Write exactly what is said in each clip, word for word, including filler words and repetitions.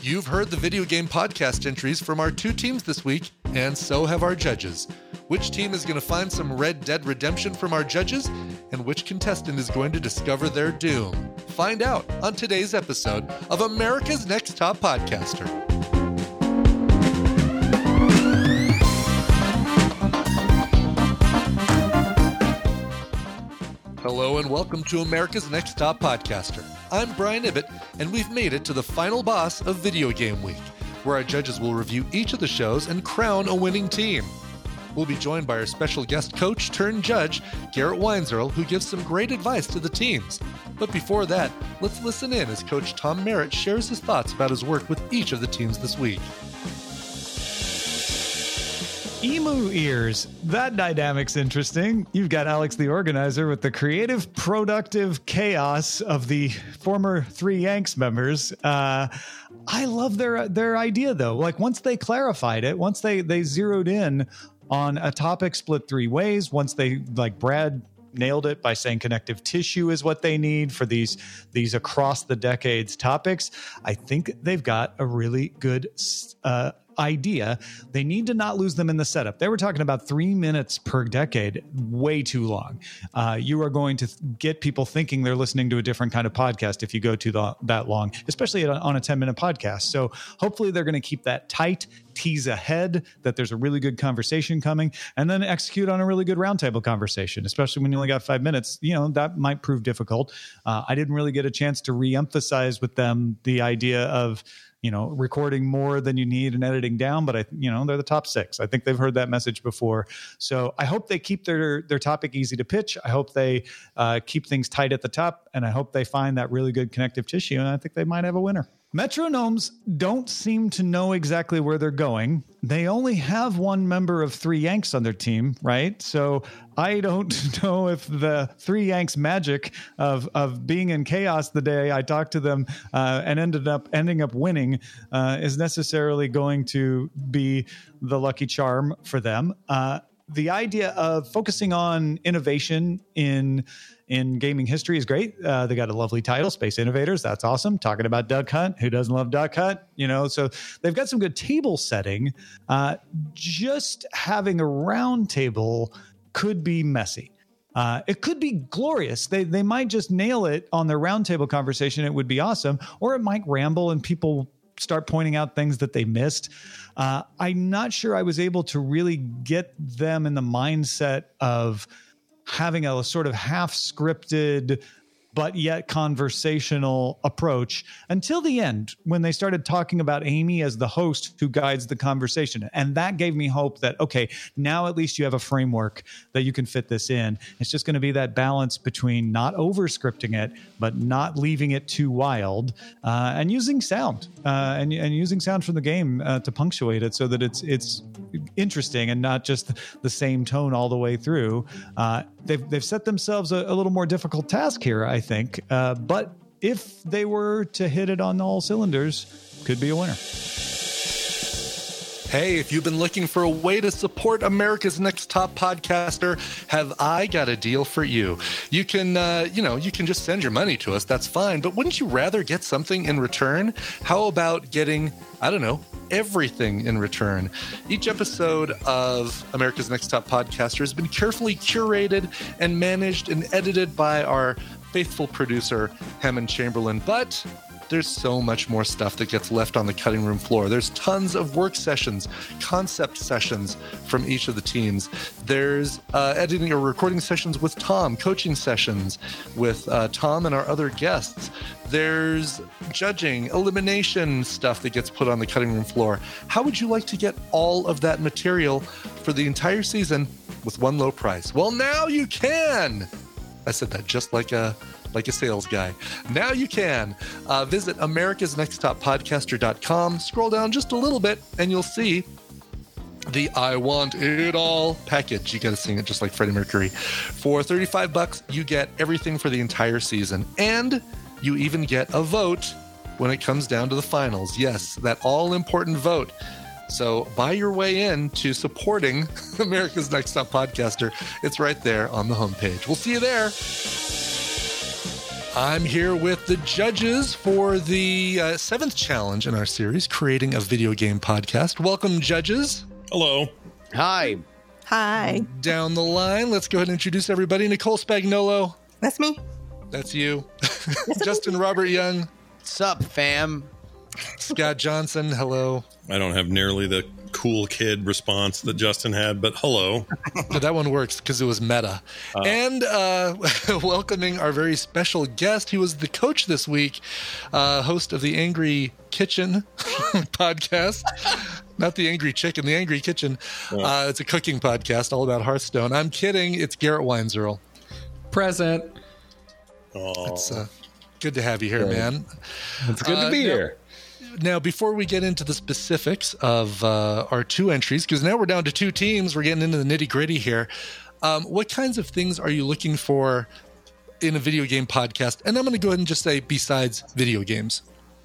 You've heard the video game podcast entries from our two teams this week, and so have our judges. Which team is going to find some Red Dead Redemption from our judges, and which contestant is going to discover their doom? Find out on today's episode of America's Next Top Podcaster. Hello and welcome to America's Next Top Podcaster. I'm Brian Ibbett, and we've made it to the final boss of Video Game Week, where our judges will review each of the shows and crown a winning team. We'll be joined by our special guest coach turned judge, Garrett Weinzierl, who gives some great advice to the teams. But before that, let's listen in as Coach Tom Merritt shares his thoughts about his work with each of the teams this week. Emu ears. That dynamic's interesting. You've got Alex the organizer with the creative, productive chaos of the former Three Yanks members. Uh, I love their their idea, though. Like, once they clarified it, once they, they zeroed in on a topic split three ways, once they, like Brad nailed it by saying connective tissue is what they need for these these across the decades topics, I think they've got a really good uh idea. They need to not lose them in the setup. They were talking about three minutes per decade, way too long. Uh, you are going to th- get people thinking they're listening to a different kind of podcast if you go to the, that long, especially on a ten minute podcast. So hopefully they're going to keep that tight, tease ahead that there's a really good conversation coming, and then execute on a really good roundtable conversation, especially when you only got five minutes. You know, that might prove difficult. Uh, I didn't really get a chance to reemphasize with them the idea of, you know, recording more than you need and editing down, but I, you know, they're the top six. I think they've heard that message before. So I hope they keep their, their topic easy to pitch. I hope they uh, keep things tight at the top, and I hope they find that really good connective tissue, and I think they might have a winner. Metronomes don't seem to know exactly where they're going. They only have one member of Three Yanks on their team, right? So I don't know if the Three Yanks magic of of being in chaos the day I talked to them uh, and ended up ending up winning uh, is necessarily going to be the lucky charm for them. Uh, the idea of focusing on innovation in in gaming history is great. Uh, they got a lovely title, Space Innovators. That's awesome. Talking about Duck Hunt. Who doesn't love Duck Hunt? You know, so they've got some good table setting. Uh, just having a round table could be messy. Uh, it could be glorious. They they might just nail it on their roundtable conversation. It would be awesome. Or it might ramble and people start pointing out things that they missed. Uh, I'm not sure I was able to really get them in the mindset of having a sort of half scripted but yet conversational approach until the end, when they started talking about Amy as the host who guides the conversation. And that gave me hope that, okay, now at least you have a framework that you can fit this in. It's just going to be that balance between not over scripting it, but not leaving it too wild, uh, and using sound uh, and, and using sound from the game uh, to punctuate it so that it's, it's interesting and not just the same tone all the way through. Uh, they've, they've set themselves a, a little more difficult task here, I think. Uh, but if they were to hit it on all cylinders, could be a winner. Hey, if you've been looking for a way to support America's Next Top Podcaster, have I got a deal for you. You can, uh, you know, you can just send your money to us. That's fine. But wouldn't you rather get something in return? How about getting, I don't know, everything in return? Each episode of America's Next Top Podcaster has been carefully curated and managed and edited by our faithful producer, Hammond Chamberlain. But there's so much more stuff that gets left on the cutting room floor. There's tons of work sessions, concept sessions from each of the teams. There's uh, editing or recording sessions with Tom, coaching sessions with uh, Tom and our other guests. There's judging, elimination stuff that gets put on the cutting room floor. How would you like to get all of that material for the entire season with one low price? Well, now you can. I said that just like a like a sales guy. Now you can. Uh, visit americas next top podcaster dot com, scroll down just a little bit, and you'll see the I Want It All package. You got to sing it just like Freddie Mercury. For thirty-five bucks, you get everything for the entire season. And you even get a vote when it comes down to the finals. Yes, that all-important vote. So buy your way in to supporting America's Next Top Podcaster. It's right there on the homepage. We'll see you there. I'm here with the judges for the uh, seventh challenge in our series, Creating a Video Game Podcast. Welcome, judges. Hello. Hi. Hi. Down the line, let's go ahead and introduce everybody. Nicole Spagnolo. That's me. That's you. Justin Robert Young. Sup, fam? Scott Johnson. Hello. I don't have nearly the cool kid response that Justin had, but hello. But that one works because it was meta. Uh, and uh, welcoming our very special guest. He was the coach this week, uh, host of the Angry Kitchen podcast. Not the Angry Chicken, the Angry Kitchen. Uh, it's a cooking podcast all about Hearthstone. I'm kidding. It's Garrett Weinzierl. Present. It's uh, good to have you here, man. It's good uh, to be now, here. Now, before we get into the specifics of uh, our two entries, because now we're down to two teams, we're getting into the nitty gritty here. Um, what kinds of things are you looking for in a video game podcast? And I'm going to go ahead and just say besides video games.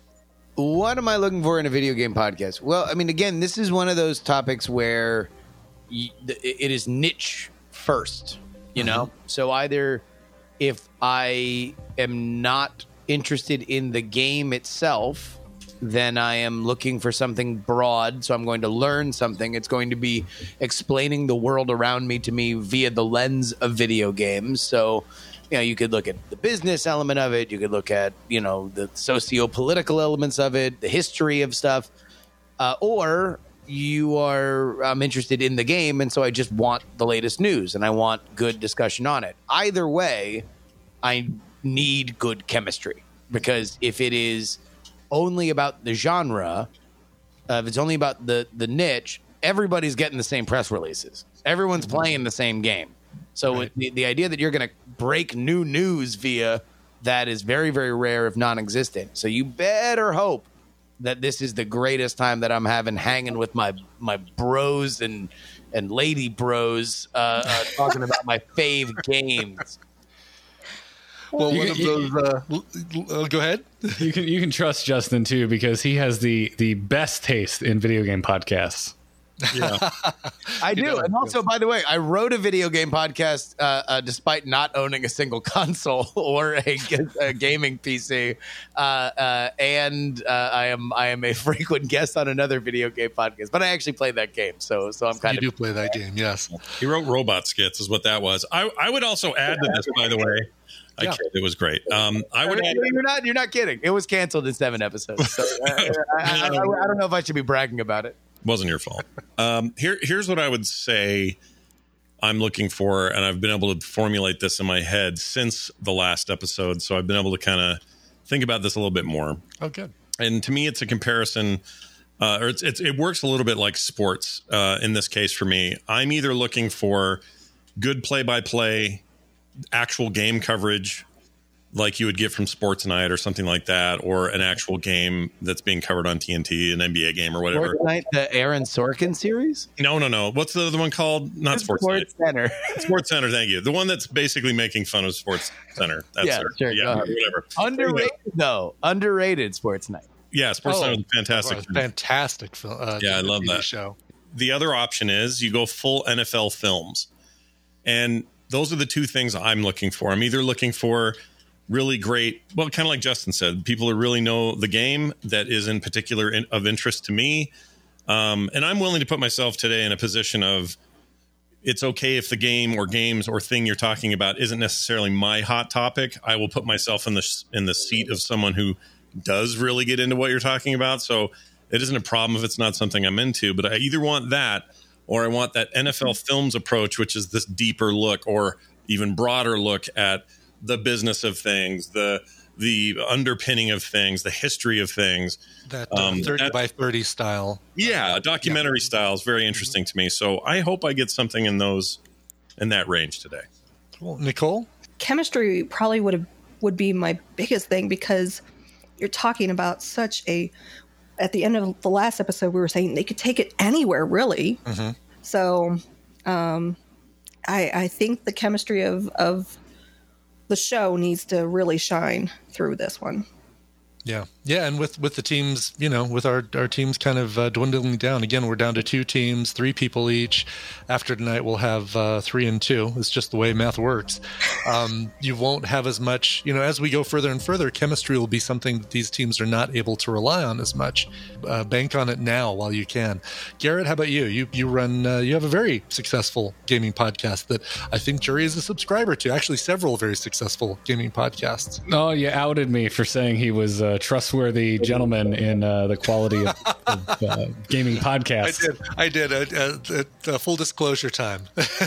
What am I looking for in a video game podcast? Well, I mean, again, this is one of those topics where y- it is niche first, you know? Mm-hmm. So either if I am not interested in the game itself, then I am looking for something broad. So I'm going to learn something. It's going to be explaining the world around me to me via the lens of video games. So, you know, you could look at the business element of it. You could look at, you know, the socio-political elements of it, the history of stuff. Uh, or you are, I'm interested in the game, and so I just want the latest news, and I want good discussion on it. Either way, I need good chemistry, because if it is only about the genre, uh, if it's only about the, the niche, everybody's getting the same press releases. Everyone's playing the same game. So right. the, the idea that you're going to break new news via that is very, very rare, if non-existent. So you better hope that this is the greatest time that I'm having hanging with my my bros and and lady bros uh, uh, talking about my fave games. Well, you one can, of you, those. Uh, go ahead. You can you can trust Justin too, because he has the the best taste in video game podcasts. Yeah, I do. And also, by the way, I wrote a video game podcast uh, uh, despite not owning a single console or a, a gaming P C, uh, uh, and uh, I am I am a frequent guest on another video game podcast. But I actually played that game, so so I'm kind you of do play that game, yes. He wrote robot skits, is what that was. I I would also add to this, by the way. I Yeah. kid. It was great. Um, I would. Add, You're not. You're not kidding. It was canceled in seven episodes. So I, I, I, I, I don't know if I should be bragging about it. Wasn't your fault. Um, here, here's what I would say I'm looking for, and I've been able to formulate this in my head since the last episode, so I've been able to kind of think about this a little bit more. Oh, good. And to me, it's a comparison, uh, or it's, it's it works a little bit like sports uh, in this case for me. I'm either looking for good play-by-play, actual game coverage, like you would get from Sports Night or something like that, or an actual game that's being covered on T N T, an N B A game or whatever. Sports Night, the Aaron Sorkin series? No, no, no. What's the other one called? Not Sports, Sports Night. Center. Sports Center, thank you. The one that's basically making fun of Sports Center. That's Yeah, her. sure, Yeah, go ahead. whatever. Underrated, though. Underrated Sports Night. Yeah, Sports Oh, Center was fantastic. Well, fantastic film. Uh, Yeah, I love T V that. show. The other option is you go full N F L films. And those are the two things I'm looking for. I'm either looking for really great, well, kind of like Justin said, people who really know the game that is in particular in, of interest to me. Um, and I'm willing to put myself today in a position of it's okay if the game or games or thing you're talking about isn't necessarily my hot topic. I will put myself in the in the seat of someone who does really get into what you're talking about. So it isn't a problem if it's not something I'm into, but I either want that or I want that N F L films approach, which is this deeper look or even broader look at the business of things, the the underpinning of things, the history of things. That uh, Um, thirty that- by thirty style. Yeah, documentary style is very interesting to me. So I hope I get something in those in that range today. Cool. Nicole? Chemistry probably would have would be my biggest thing, because you're talking about such a. At the end of the last episode, we were saying they could take it anywhere, really. Mm-hmm. So, um, I I think the chemistry of of the show needs to really shine through this one. Yeah, Yeah, and with, with the teams, you know, with our, our teams kind of uh, dwindling down. Again, we're down to two teams, three people each. After tonight, we'll have uh, three and two. It's just the way math works. Um, you won't have as much, you know, as we go further and further, chemistry will be something that these teams are not able to rely on as much. Uh, bank on it now while you can. Garrett, how about you? You you run, uh, you have a very successful gaming podcast that I think Jury is a subscriber to. Actually, several very successful gaming podcasts. Oh, you outed me for saying he was a trustworthy gentleman in uh, the quality of, of uh, gaming podcasts. I did. I did. A, a, a full disclosure time.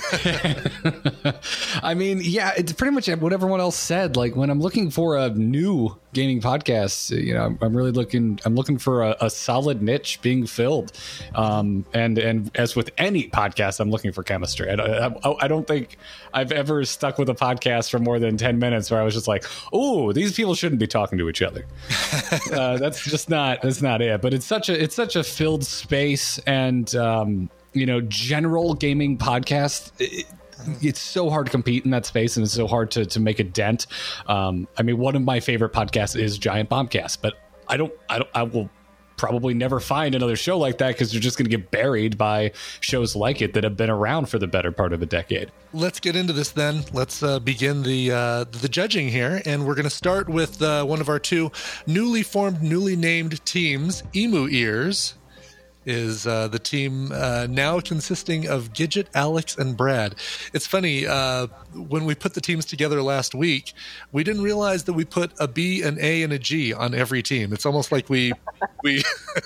I mean, yeah, it's pretty much what everyone else said. Like when I'm looking for a new gaming podcast, you know, I'm, I'm really looking. I'm looking for a, a solid niche being filled. Um, and and as with any podcast, I'm looking for chemistry. I, I, I don't think I've ever stuck with a podcast for more than ten minutes where I was just like, oh, these people shouldn't be talking to each other. uh, that's just not. That's not it. But it's such a it's such a filled space, and um, you know, general gaming podcast. It, it's so hard to compete in that space, and it's so hard to to make a dent. Um, I mean, one of my favorite podcasts is Giant Bombcast, but I don't, I don't, I will probably never find another show like that because you're just going to get buried by shows like it that have been around for the better part of a decade. Let's get into this then. Let's uh, begin the uh, the judging here, and we're going to start with uh, one of our two newly formed, newly named teams, Emu Ears. Is uh, the team uh, now consisting of Gidget, Alex, and Brad. It's funny, uh, when we put the teams together last week, we didn't realize that we put a B, an A, and a G on every team. It's almost like we we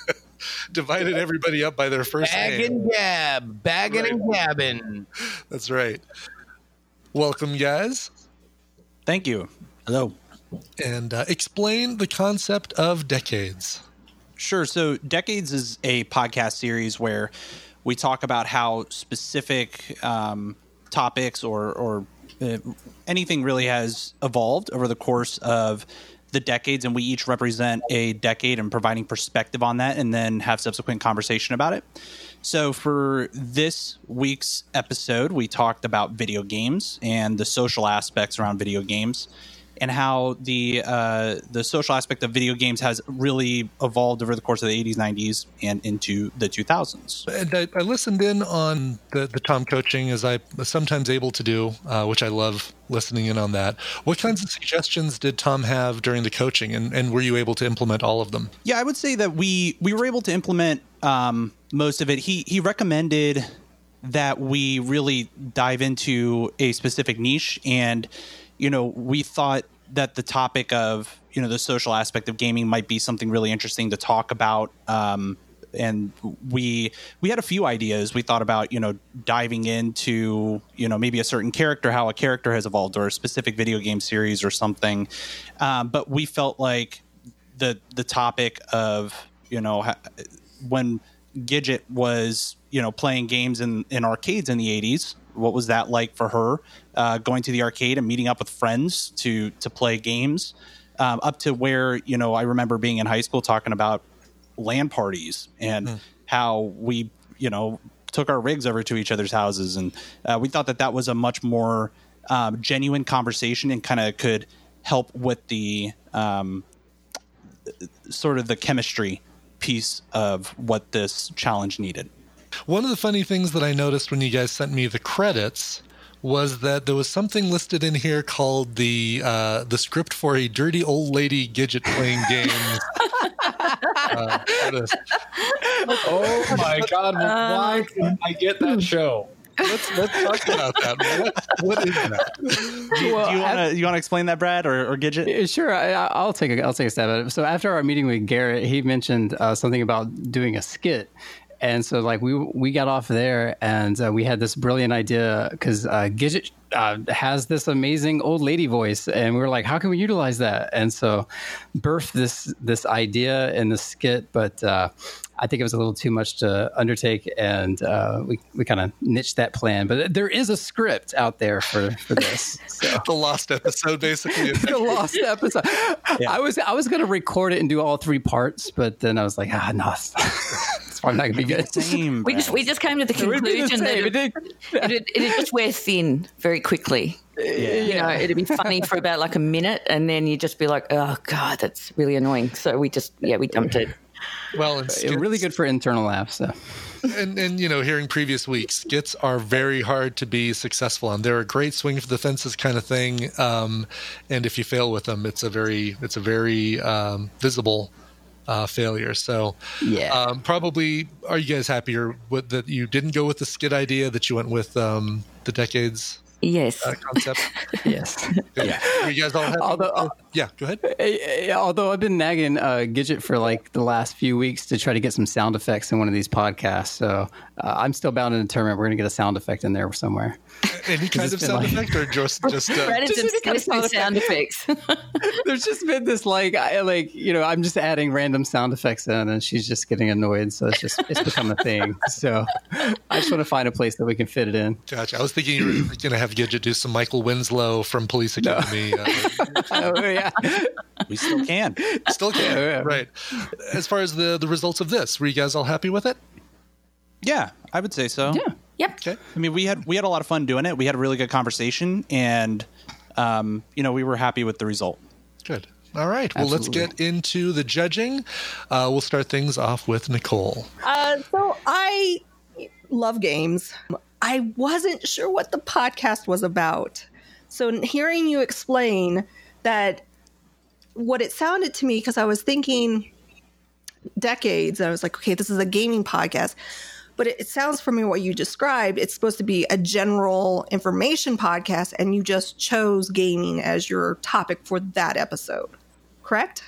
divided everybody up by their first Bag name. and gab, bagging Right. and gabbing. That's right. Welcome, guys. Thank you. Hello. And uh, explain the concept of decades. Sure. So Decades is a podcast series where we talk about how specific um, topics or, or uh, anything really has evolved over the course of the decades, and we each represent a decade and providing perspective on that, and then have subsequent conversation about it. So for this week's episode, we talked about video games and the social aspects around video games, and how the uh, the social aspect of video games has really evolved over the course of the eighties, nineties, and into the two thousands. And I, I listened in on the, the Tom coaching, as I'm sometimes able to do, uh, which I love listening in on that. What kinds of suggestions did Tom have during the coaching, and, and were you able to implement all of them? Yeah, I would say that we we were able to implement um, most of it. He he recommended that we really dive into a specific niche, and you know, we thought that the topic of, you know, the social aspect of gaming might be something really interesting to talk about. Um, and we we had a few ideas. We thought about, you know, diving into, you know, maybe a certain character, how a character has evolved, or a specific video game series or something. Um, but we felt like the the topic of, you know, ha- when Gidget was, you know, playing games in, in arcades in the eighties, what was that like for her, uh, going to the arcade and meeting up with friends to to play games, um, up to where, you know, I remember being in high school talking about LAN parties and mm. how we, you know, took our rigs over to each other's houses. And uh, we thought that that was a much more um, genuine conversation and kind of could help with the um, sort of the chemistry piece of what this challenge needed. One of the funny things that I noticed when you guys sent me the credits was that there was something listed in here called the uh, the script for a dirty old lady Gidget playing games. uh, is, Oh my God! Why couldn't I get that show? let's let's talk about that. What, what is that? Do you, well, you want to you want to explain that, Brad, or, or Gidget? Sure, I, I'll take a I'll take a stab at it. So after our meeting with Garrett, he mentioned uh, something about doing a skit. And so, like, we we got off there, and uh, we had this brilliant idea because uh, Gidget uh, has this amazing old lady voice, and we were like, "How can we utilize that?" And so, birthed this this idea in the skit, but uh, I think it was a little too much to undertake, and uh, we we kind of niched that plan. But there is a script out there for for this. So. The lost episode, basically. The lost episode. Yeah. I was I was going to record it and do all three parts, but then I was like, ah, no. It's probably not gonna be good. Same. We just we just came to the It would be the conclusion that same. it, It it'd, it'd just wear thin very quickly. You know, it'd be funny for about like a minute, and then you'd just be like, "Oh God, that's really annoying." So we just, yeah, we dumped it. Well, and It's skits, really good for internal laughs. So. and, and you know, hearing previous weeks, skits are very hard to be successful on. They're a great swing for the fences kind of thing, um, and if you fail with them, it's a very it's a very um, visible uh, failure. So, Yeah. um, probably, are you guys happier with that you didn't go with the skit idea, that you went with um, the decades Yes. uh, concept? Yes. Yeah. Are you guys all happy? Although- with it? yeah, go ahead. Eh, eh, Although I've been nagging uh, Gidget for like the last few weeks to try to get some sound effects in one of these podcasts, so uh, I'm still bound and determined we're going to get a sound effect in there somewhere. Any kind of it's been sound like- effect, or just just uh, Brad is Just any kind of obsessed with sound effects. There's just been this like, I, like you know, I'm just adding random sound effects in, and she's just getting annoyed. So it's just it's become a thing. So I just want to find a place that we can fit it in. Gotcha. I was thinking you were going to have Gidget do some Michael Winslow from Police Academy. Uh, Oh yeah, We still can. still can, Yeah, yeah. right? As far as the the results of this, were you guys all happy with it? Yeah, I would say so. yeah. Yep. Okay. I mean, we had we had a lot of fun doing it. We had a really good conversation, and um, you know, we were happy with the result. Good. All right. Well, let's Absolutely. get into the judging. Uh, we'll start things off with Nicole. Uh, so I love games. I wasn't sure what the podcast was about. So hearing you explain that, what it sounded to me, because I was thinking decades, and I was like, okay, this is a gaming podcast. But it, it sounds from what you described, it's supposed to be a general information podcast, and you just chose gaming as your topic for that episode. Correct?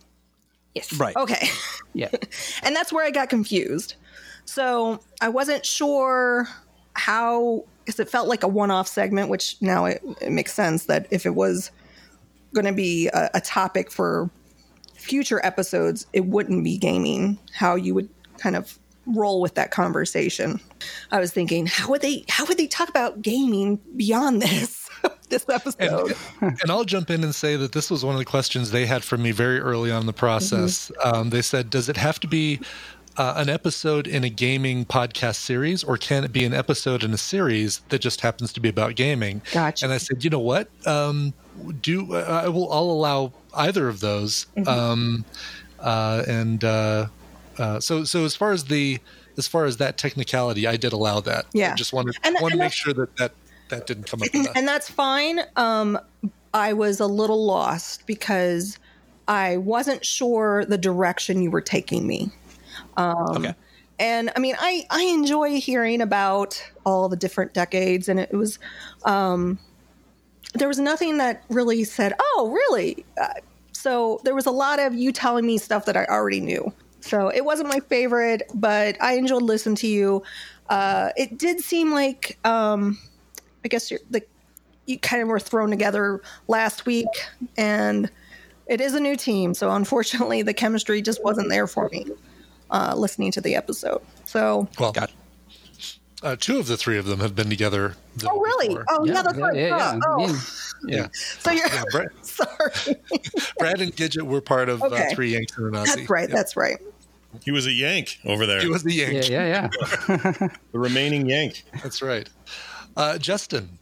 Yes. Right. Okay. Yeah. And that's where I got confused. So I wasn't sure how, because it felt like a one-off segment, which now it, it makes sense that if it was going to be a, a topic for future episodes, it wouldn't be gaming, how you would kind of roll with that conversation. I was thinking, how would they, how would they talk about gaming beyond this, this episode? And, and I'll jump in and say that this was one of the questions they had for me very early on in the process. Mm-hmm. Um, they said, does it have to be uh, an episode in a gaming podcast series, or can it be an episode in a series that just happens to be about gaming? Gotcha. And I said, you know what? Um, do I will I'll allow either of those. Mm-hmm. Um, uh, and uh, uh, so so as far as the as far as that technicality, I did allow that. Yeah. I just wanted And- wanted and to make that's- sure that that that didn't come up. In the, And that's fine. Um, I was a little lost because I wasn't sure the direction you were taking me. Um, Okay. And I mean, I, I enjoy hearing about all the different decades, and it was, um, there was nothing that really said, oh, really? Uh, so there was a lot of you telling me stuff that I already knew. So it wasn't my favorite, but I enjoyed listening to you. Uh, it did seem like, um, I guess you're, the, you kind of were thrown together last week, and it is a new team. So unfortunately, the chemistry just wasn't there for me uh, listening to the episode. So, well, Got uh, two of the three of them have been together. the oh, week really? before. Oh, yeah, that's yeah, right. yeah, yeah. Oh, oh. Again, Yeah. So you're Yeah, Brad, sorry. Brad and Gidget were part of Okay. uh, Three Yanks and an Aussie. That's right. Yeah. That's right. He was a Yank over there. He was the yeah, Yank. yeah, yeah. the remaining Yank. That's right. Uh, Justin.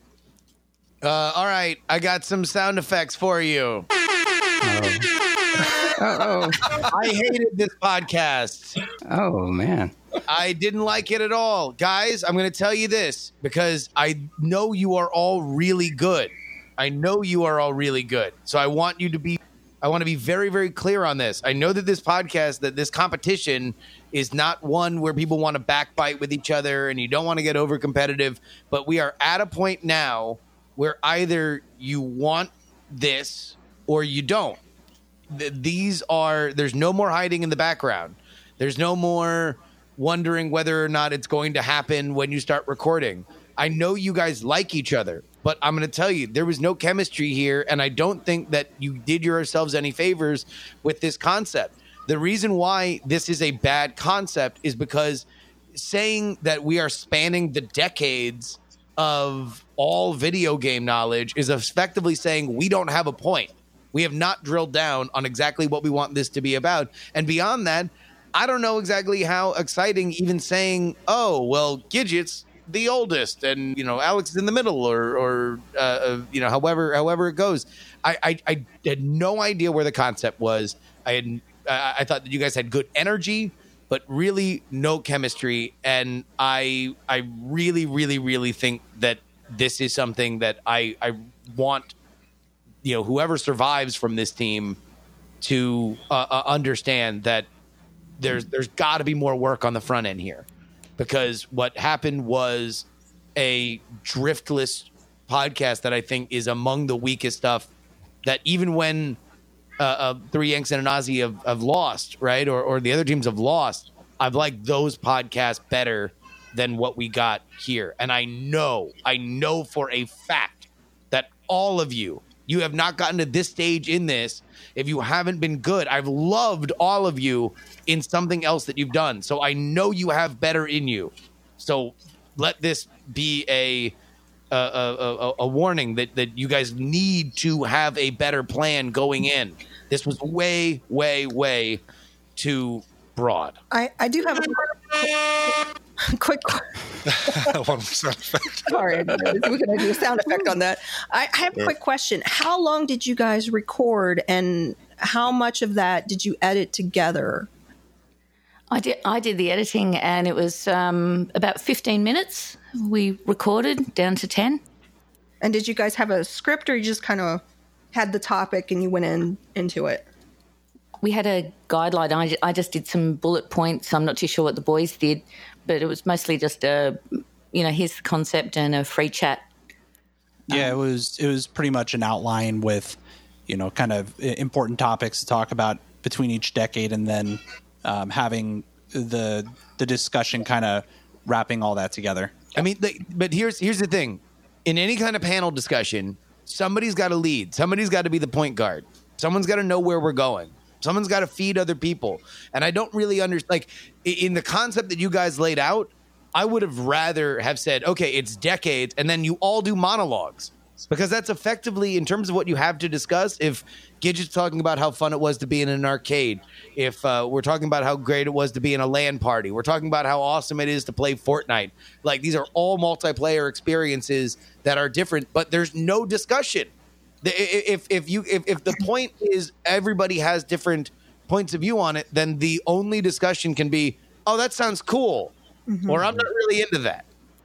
Uh, all right, I got some sound effects for you. Oh, I hated this podcast. oh, oh, man. I didn't like it at all. Guys, I'm going to tell you this because I know you are all really good. I know you are all really good. So I want you to be I want to be very, very clear on this. I know that this podcast, that this competition is not one where people want to backbite with each other and you don't want to get over competitive, but we are at a point now where either you want this or you don't. Th- These are, there's no more hiding in the background. There's no more wondering whether or not it's going to happen when you start recording. I know you guys like each other, but I'm going to tell you, there was no chemistry here, and I don't think that you did yourselves any favors with this concept. The reason why this is a bad concept is because saying that we are spanning the decades of all video game knowledge is effectively saying we don't have a point. We have not drilled down on exactly what we want this to be about. And beyond that, I don't know exactly how exciting even saying, oh, well, Gidget's the oldest and, you know, Alex is in the middle or, or uh, you know, however, however it goes. I, I, I had no idea where the concept was. I had, uh, I thought that you guys had good energy, but really no chemistry. And I, I really, really, really think that this is something that I, I want, you know, whoever survives from this team to uh, uh, understand that there's there's got to be more work on the front end here, because what happened was a driftless podcast that I think is among the weakest stuff. That even when uh, uh, Three Yanks and an Aussie have, have lost, right, or or the other teams have lost, I've liked those podcasts better than what we got here. And I know, I know for a fact that all of you, you have not gotten to this stage in this if you haven't been good. I've loved all of you in something else that you've done. So I know you have better in you. So let this be a a, a, a warning that, that you guys need to have a better plan going in. This was way, way, way too broad. I, I do have a quick One sound effect. Sorry, we're going to do a sound effect on that. I, I have a quick question. How long did you guys record, and how much of that did you edit together? I did. I did the editing, and it was um, about fifteen minutes. We recorded down to ten. And did you guys have a script, or you just kind of had the topic and you went in into it? We had a guideline. I, I just did some bullet points. I'm not too sure what the boys did, but it was mostly just a, you know, here's the concept and a free chat. Yeah, um, it was it was pretty much an outline with, you know, kind of important topics to talk about between each decade, and then um, having the the discussion kind of wrapping all that together. I mean, the, but here's here's the thing. In any kind of panel discussion, somebody's got to lead. Somebody's got to be the point guard. Someone's got to know where we're going. Someone's got to feed other people. And I don't really understand, like, in the concept that you guys laid out, I would have rather have said, okay, it's decades, and then you all do monologues. Because that's effectively, in terms of what you have to discuss, if Gidget's talking about how fun it was to be in an arcade, if uh, we're talking about how great it was to be in a LAN party, we're talking about how awesome it is to play Fortnite. Like, these are all multiplayer experiences that are different, but there's no discussion. If if you if, if the point is everybody has different points of view on it, then the only discussion can be, oh, that sounds cool, mm-hmm. or I'm not really into that.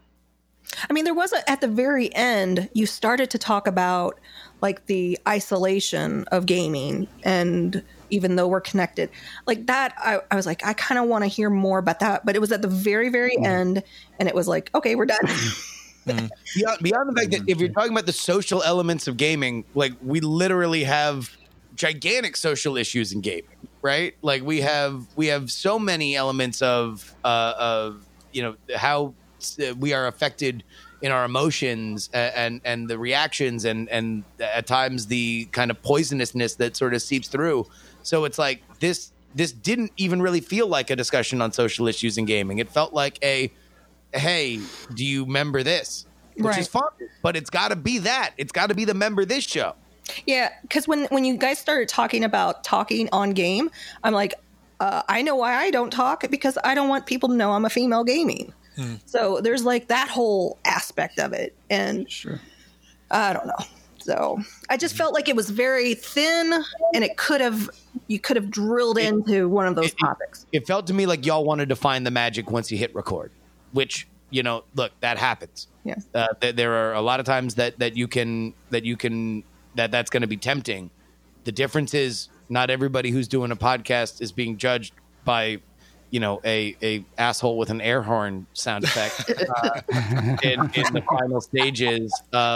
I mean, there was a, at the very end, you started to talk about like the isolation of gaming, and even though we're connected, like that, I, I was like, I kind of want to hear more about that. But it was at the very, very mm. end, and it was like, okay, we're done. mm. beyond, beyond the fact that if you're talking about the social elements of gaming, like we literally have gigantic social issues in gaming, right? Like we have we have so many elements of uh, of you know how we are affected in our emotions and and the reactions and and at times the kind of poisonousness that sort of seeps through. So it's like this this didn't even really feel like a discussion on social issues in gaming. It felt like a, hey, do you remember this? Which right. is fun, but it's got to be that. It's got to be the member this show. Yeah, because when when you guys started talking about talking on game, I'm like, uh, I know why I don't talk, because I don't want people to know I'm a female gaming. Hmm. So there's like that whole aspect of it. And sure. I don't know. So I just felt like it was very thin, and it could have, you could have drilled it, into one of those it, topics. It felt to me like y'all wanted to find the magic once you hit record, which, you know, look, that happens. Yeah. Uh, th- there are a lot of times that, that you can, that you can, that that's going to be tempting. The difference is not everybody who's doing a podcast is being judged by, you know, a, a asshole with an air horn sound effect uh, in, in the final stages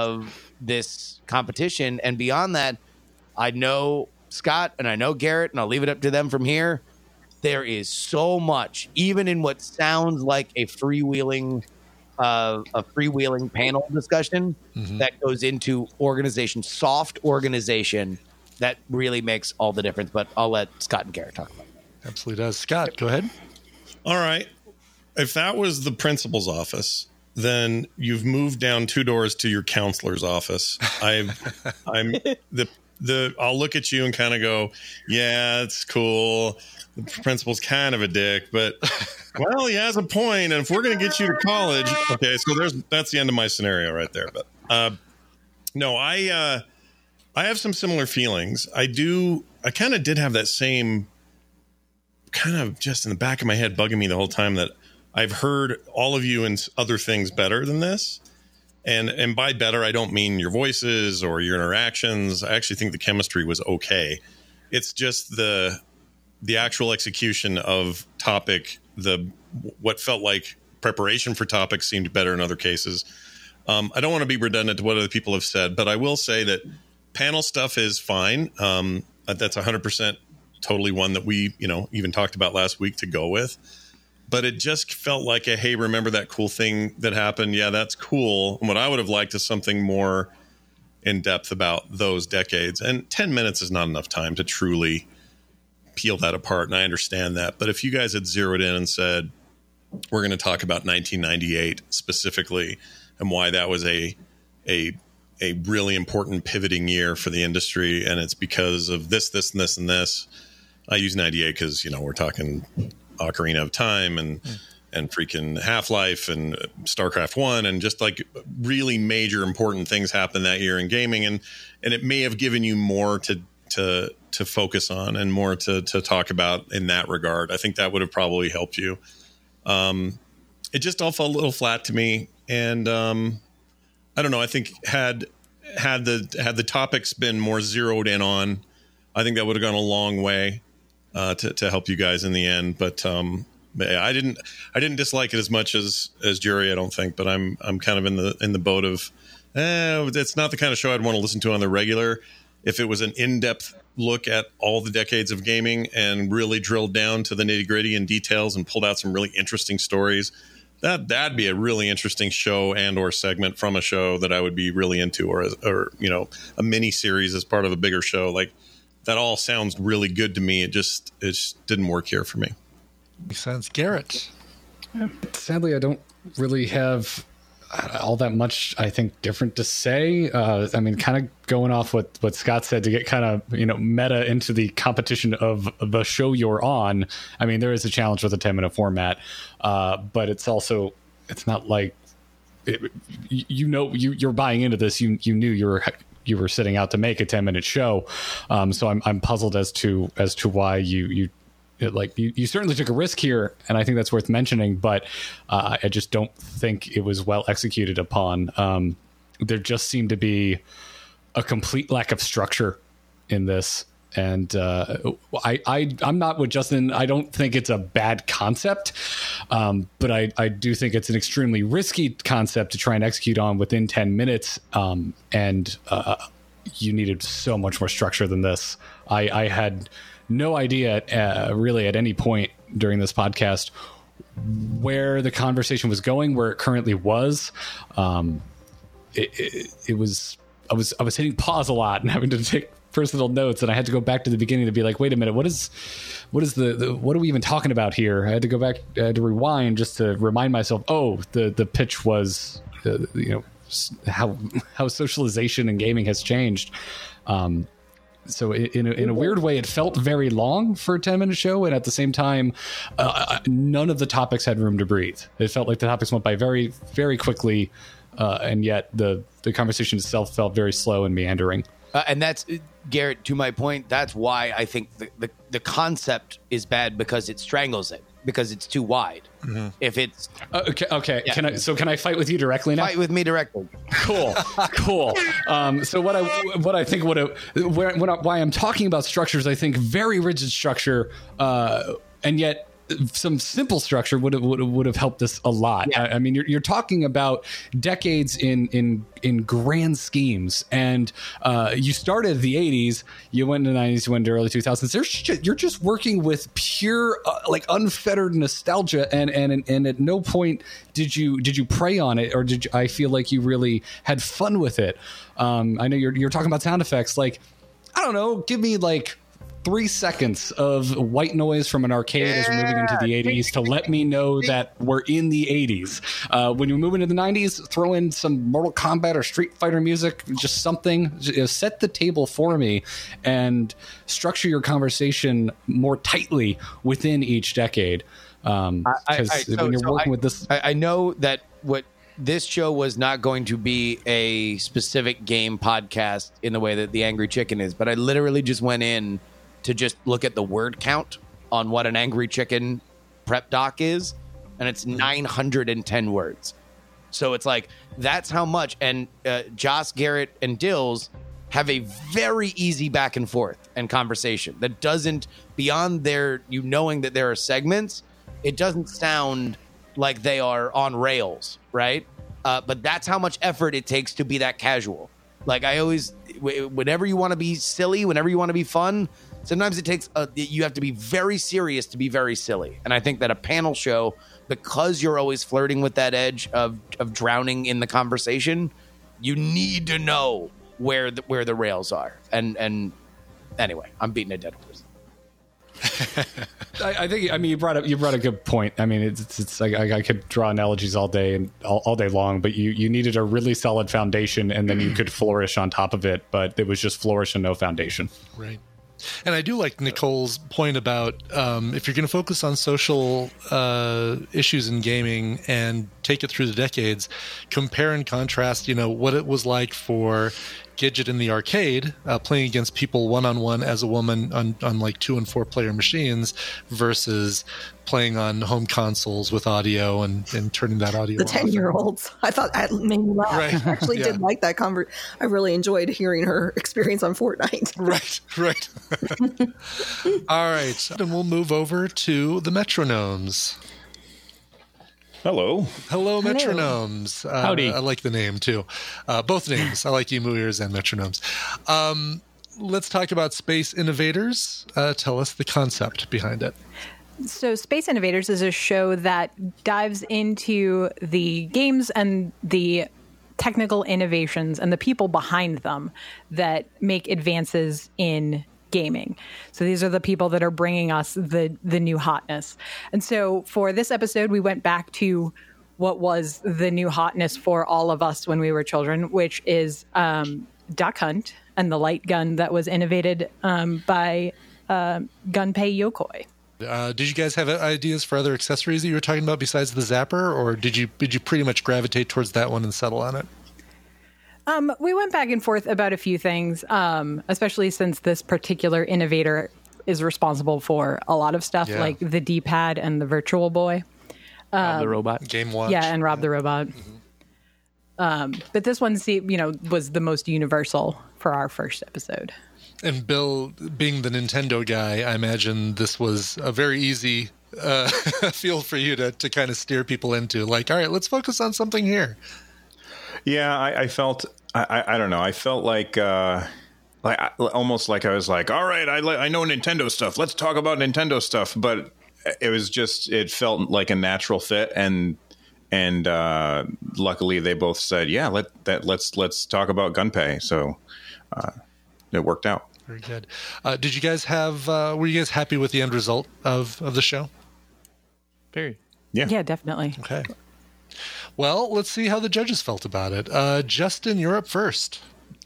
of this competition. And beyond that, I know Scott and I know Garrett, and I'll leave it up to them from here. There is so much, even in what sounds like a freewheeling, uh, a freewheeling panel discussion mm-hmm. that goes into organization, soft organization, that really makes all the difference. But I'll let Scott and Garrett talk about that. Absolutely does. Scott, go ahead. All right. If that was the principal's office, then you've moved down two doors to your counselor's office. I've, I'm the the I'll look at you and kind of go, yeah, it's cool. The principal's kind of a dick, but well, he has a point. And if we're going to get you to college, okay, so there's that's the end of my scenario right there. But uh, no, I uh, I have some similar feelings. I do. I kind of did have that same kind of just in the back of my head bugging me the whole time that I've heard all of you and other things better than this. And and by better, I don't mean your voices or your interactions. I actually think the chemistry was okay. It's just the the actual execution of topic, the what felt like preparation for topic seemed better in other cases. Um, I don't want to be redundant to what other people have said, but I will say that panel stuff is fine. Um, that's one hundred percent totally one that we, you know, even talked about last week to go with. But it just felt like a, hey, remember that cool thing that happened? Yeah, that's cool. And what I would have liked is something more in depth about those decades. And ten minutes is not enough time to truly peel that apart. And I understand that. But if you guys had zeroed in and said, we're going to talk about nineteen ninety-eight specifically and why that was a, a, a really important pivoting year for the industry. And it's because of this, this, and this, and this. I use ninety-eight because, you know, we're talking Ocarina of Time and mm. and freaking Half-Life and StarCraft one and just like really major important things happened that year in gaming, and and it may have given you more to to to focus on and more to to talk about in that regard. I think that would have probably helped you. Um, it just all felt a little flat to me, and um, I don't know. I think had had the had the topics been more zeroed in on, I think that would have gone a long way. Uh, to, to help you guys in the end, but um, I didn't. I didn't dislike it as much as as Jury. I don't think, but I'm I'm kind of in the in the boat of, eh, it's not the kind of show I'd want to listen to on the regular. If it was an in-depth look at all the decades of gaming and really drilled down to the nitty-gritty and details and pulled out some really interesting stories, that that'd be a really interesting show and or segment from a show that I would be really into, or or you know, a mini series as part of a bigger show like. That all sounds really good to me. It just it just didn't work here for me. Makes sense. Garrett. Sadly, I don't really have all that much, I think, different to say. Uh, I mean, kind of going off what, what Scott said to get kind of, you know, meta into the competition of the show you're on. I mean, there is a challenge with a ten minute format, uh, but it's also, it's not like, it, you know, you, you're buying into this. You you knew you were you were setting out to make a ten minute show. Um, so I'm I'm puzzled as to as to why you you it, like you, you certainly took a risk here, and I think that's worth mentioning. But uh, I just don't think it was well executed upon. Um, there just seemed to be a complete lack of structure in this. And uh, I, I, I'm not with Justin. I don't think it's a bad concept, um, but I, I do think it's an extremely risky concept to try and execute on within ten minutes. Um, and uh, you needed so much more structure than this. I, I had no idea uh, really at any point during this podcast where the conversation was going, where it currently was. Um, it, it, it was I was I was hitting pause a lot and having to take personal notes, and I had to go back to the beginning to be like, wait a minute, what is what is the, the what are we even talking about here? I had to go back, I had to rewind just to remind myself, oh, the the pitch was uh, you know how how socialization and gaming has changed. Um so in a, in a weird way, it felt very long for a ten minute show, and at the same time uh, none of the topics had room to breathe. It felt like the topics went by very very quickly, uh, and yet the the conversation itself felt very slow and meandering. Uh, and that's, Garrett, to my point, that's why I think the, the, the concept is bad, because it strangles it, because it's too wide. Mm-hmm. If it's... Uh, okay, okay. Yeah. Can I, so can I fight with you directly now? Fight with me directly. Cool, cool. Um, so what I what I think, what I, where, what I, why I'm talking about structures, I think very rigid structure, uh, and yet some simple structure would have, would have, would have helped us a lot. Yeah. I, I mean, you're, you're talking about decades in in in grand schemes, and uh, you started the eighties, you went into the nineties, you went into early two thousands. There's just, you're just working with pure, uh, like unfettered nostalgia, and and and at no point did you did you prey on it, or did you, I feel like you really had fun with it. Um, I know you're you're talking about sound effects, like I don't know, give me like three seconds of white noise from an arcade yeah. as we're moving into the eighties to let me know that we're in the eighties. Uh, when you move into the nineties, throw in some Mortal Kombat or Street Fighter music, just something. Just set the table for me and structure your conversation more tightly within each decade. Um, because so, when you're so working I, with this, I, I know that what this show was not going to be a specific game podcast in the way that the Angry Chicken is, but I literally just went in to just look at the word count on what an Angry Chicken prep doc is, and it's nine hundred ten words. So it's like, that's how much. And uh, Joss, Garrett, and Dills have a very easy back and forth and conversation that doesn't, beyond their, you knowing that there are segments, it doesn't sound like they are on rails, right? Uh, but that's how much effort it takes to be that casual. Like I always, whenever you want to be silly, whenever you want to be fun, sometimes it takes, a, you have to be very serious to be very silly. And I think that a panel show, because you're always flirting with that edge of, of drowning in the conversation, you need to know where the, where the rails are. And, and anyway, I'm beating a dead horse. I, I think. I mean, you brought up you brought a good point. I mean, it's it's, it's like I, I could draw analogies all day and all, all day long, but you you needed a really solid foundation, and then you could flourish on top of it. But it was just flourish and no foundation. Right. And I do like Nicole's point about um, if you're going to focus on social uh, issues in gaming and take it through the decades, compare and contrast, you know, what it was like for Gidget in the arcade, uh, playing against people one-on-one as a woman on, on like two and four player machines versus playing on home consoles with audio and, and turning that audio the off. ten-year-olds. I thought that made me laugh. Right. I actually Yeah. did like that conver- I really enjoyed hearing her experience on Fortnite. Right, right. All right. And we'll move over to the Metronomes. Hello. Hello, Metronomes. Uh, Howdy. I like the name, too. Uh, both names. I like Emu Ears and Metronomes. Um, let's talk about Space Innovators. Uh, tell us the concept behind it. So Space Innovators is a show that dives into the games and the technical innovations and the people behind them that make advances in gaming. So these are the people that are bringing us the the new hotness. And so for this episode, we went back to what was the new hotness for all of us when we were children, which is um, Duck Hunt and the light gun that was innovated um, by uh, Gunpei Yokoi. Uh, did you guys have ideas for other accessories that you were talking about besides the zapper, or did you did you pretty much gravitate towards that one and settle on it? Um, we went back and forth about a few things, um, especially since this particular innovator is responsible for a lot of stuff, Yeah. like the D-pad and the Virtual Boy. Um, the robot. Game Watch. Yeah, and Rob the Robot. Mm-hmm. Um, but this one, see, you know, was the most universal for our first episode. And Bill, being the Nintendo guy, I imagine this was a very easy uh, field for you to, to kind of steer people into. Like, all right, let's focus on something here. Yeah, I, I felt. I, I don't know. I felt like, uh, like I- almost like I was like, all right, I li- I know Nintendo stuff. Let's talk about Nintendo stuff. But it was just, it felt like a natural fit, and and uh, luckily they both said, yeah, let that let's let's talk about Gunpei. So uh, it worked out. Very good. Uh, did you guys have? Uh, were you guys happy with the end result of of the show? Very. Yeah. Yeah, definitely. Okay. Well, let's see how the judges felt about it. Uh, Justin, you're up first.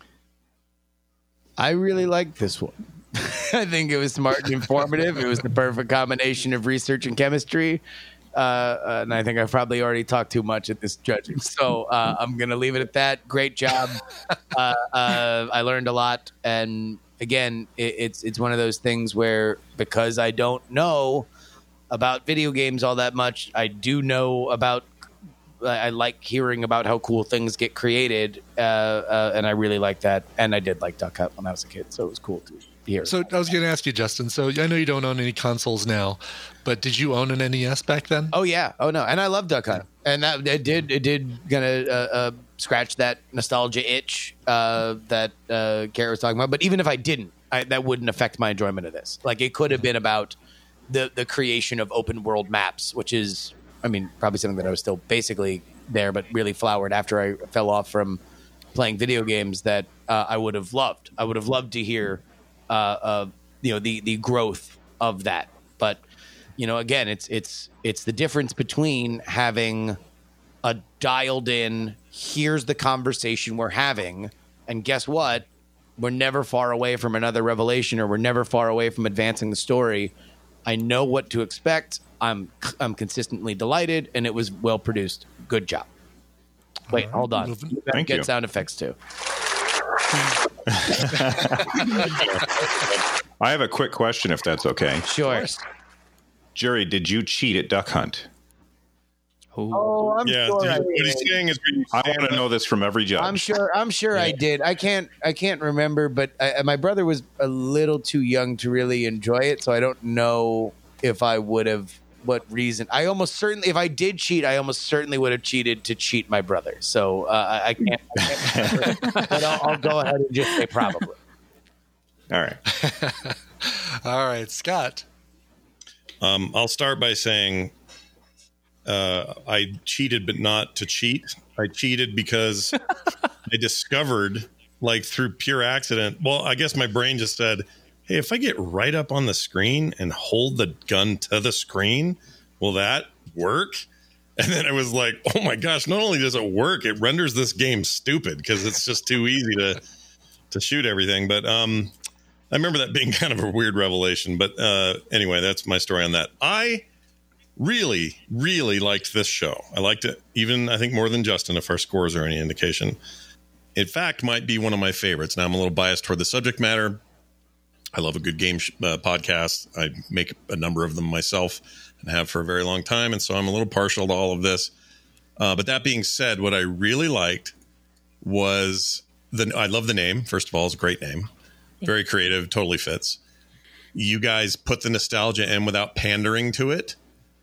I really liked this one. I think it was smart and informative. It was the perfect combination of research and chemistry. Uh, uh, and I think I've probably already talked too much at this judging. So uh, I'm going to leave it at that. Great job. Uh, uh, I learned a lot. And again, it, it's it's one of those things where, because I don't know about video games all that much, I do know about I like hearing about how cool things get created, uh, uh, and I really like that. And I did like Duck Hunt when I was a kid, so it was cool to hear. So I was going to ask you, Justin. So I know you don't own any consoles now, but did you own an N E S back then? Oh yeah, oh no, and I love Duck Hunt, and that it did it did gonna uh, uh, scratch that nostalgia itch uh, that uh, Garrett was talking about. But even if I didn't, I, that wouldn't affect my enjoyment of this. Like, it could have been about the the creation of open world maps, which is, I mean, probably something that I was still basically there, but really flowered after I fell off from playing video games, that uh, I would have loved. I would have loved to hear uh, uh, you know the the growth of that. But you know, again, it's it's it's the difference between having a dialed in, here's the conversation we're having, and guess what? We're never far away from another revelation, or we're never far away from advancing the story. I know what to expect. I'm I'm consistently delighted, and it was well produced. Good job. Wait, hold on. You Thank get you. sound effects too. I have a quick question, if that's okay. Sure. Jerry, did you cheat at Duck Hunt? Oh, I'm yeah, sure. dude, I, what he's did. saying is, I want to know this from every judge. I'm sure. I'm sure I did. I can't. I can't remember. But I, my brother was a little too young to really enjoy it, so I don't know if I would have. What reason? I almost certainly, if I did cheat, I almost certainly would have cheated to cheat my brother. So uh, I can't. I can't remember, but I'll, I'll go ahead and just say probably. All right. All right, Scott. Um, I'll start by saying uh, I cheated, but not to cheat. I cheated because I discovered, like through pure accident. Well, I guess my brain just said, hey, if I get right up on the screen and hold the gun to the screen, will that work? And then I was like, oh my gosh, not only does it work, it renders this game stupid because it's just too easy to to shoot everything. But um, I remember that being kind of a weird revelation. But uh, anyway, that's my story on that. I really, really liked this show. I liked it even, I think, more than Justin, if our scores are any indication. In fact, might be one of my favorites. Now, I'm a little biased toward the subject matter. I love a good game sh- uh, podcast. I make a number of them myself and have for a very long time. And so I'm a little partial to all of this. Uh, but that being said, what I really liked was the, I love the name. First of all, it's a great name. Very creative, totally fits. You guys put the nostalgia in without pandering to it.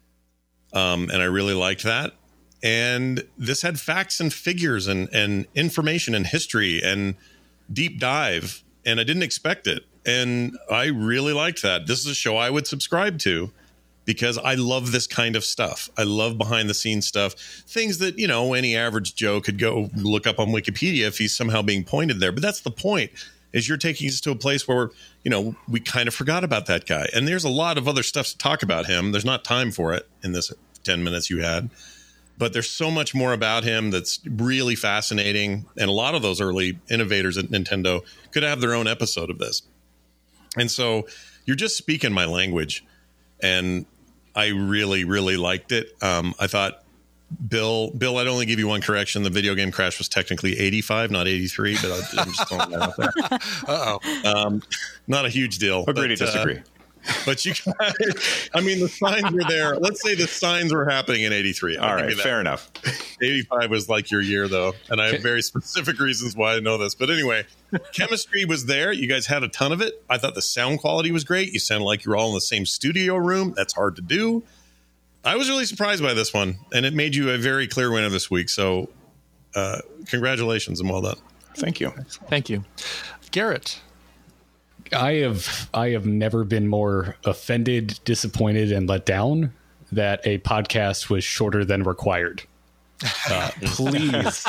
Um, and I really liked that. And this had facts and figures and, and information and history and deep dive. And I didn't expect it. And I really liked that. This is a show I would subscribe to because I love this kind of stuff. I love behind the scenes stuff, things that, you know, any average Joe could go look up on Wikipedia if he's somehow being pointed there. But that's the point, is you're taking us to a place where, you know, we kind of forgot about that guy. And there's a lot of other stuff to talk about him. There's not time for it in this ten minutes you had. But there's so much more about him that's really fascinating. And a lot of those early innovators at Nintendo could have their own episode of this. And so you're just speaking my language. And I really, really liked it. Um, I thought, Bill, Bill, I'd only give you one correction. The video game Crash was technically eighty-five, not eighty-three, but I'm just throwing that out there. Uh-oh. Um, not a huge deal. Agree to but, disagree. Uh, But you guys, I mean, the signs were there. Let's say the signs were happening in eighty-three. I'll All right, fair enough. eighty-five was like your year, though. And I have very specific reasons why I know this. But anyway, chemistry was there. You guys had a ton of it. I thought the sound quality was great. You sounded like you were all in the same studio room. That's hard to do. I was really surprised by this one. And it made you a very clear winner this week. So uh, congratulations and well done. Thank you. Thank you. Garrett. I have I have never been more offended, disappointed, and let down that a podcast was shorter than required. Uh, please,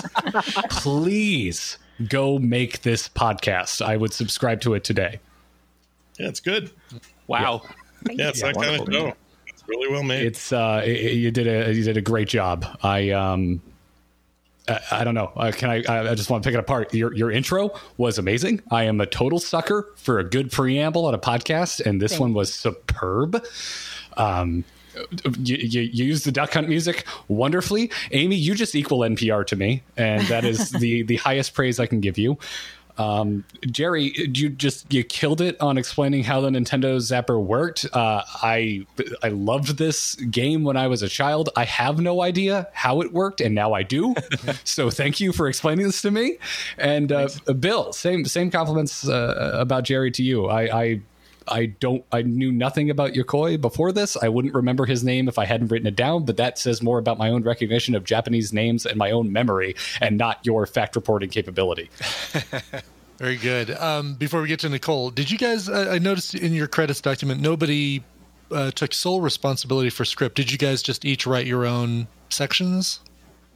please go make this podcast. I would subscribe to it today. Yeah, it's good. Wow. Yeah, yeah it's that kind of show. It's really well made. It's uh, it, you did a you did a great job. I um. I, I don't know. Uh, can I? I just want to pick it apart. Your your intro was amazing. I am a total sucker for a good preamble on a podcast, and this Thank one was superb. Um, you, you, you use the Duck Hunt music wonderfully, Amy. You just equal N P R to me, and that is the the highest praise I can give you. Um, Jerry, you just you killed it on explaining how the Nintendo Zapper worked. Uh, I I loved this game when I was a child. I have no idea how it worked, and now I do. So thank you for explaining this to me. And uh, Bill, same same compliments uh, about Jerry to you. I, I I don't I knew nothing about Yokoi before this. I wouldn't remember his name if I hadn't written it down, but that says more about my own recognition of Japanese names and my own memory, and not your fact reporting capability. Very good. Um, before we get to Nicole, did you guys, uh, I noticed in your credits document, nobody uh, took sole responsibility for script. Did you guys just each write your own sections?